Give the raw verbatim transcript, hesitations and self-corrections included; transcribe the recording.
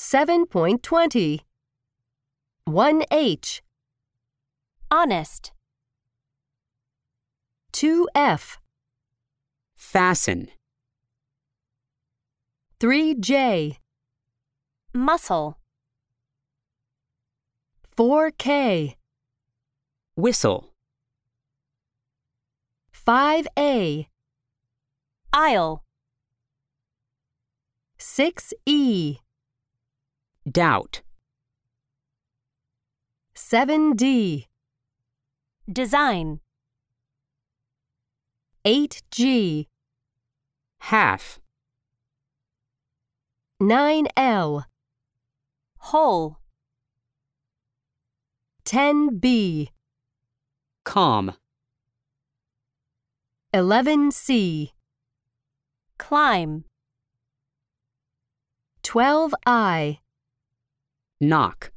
seven point two zero. one H. Honest. two F. Fasten. three J. Muscle. four K. Whistle. five A. Aisle. six E. Doubt. seven D. Design. eight G. Half. nine L. Whole. ten B. Calm. eleven C. Climb. twelve I. Knock.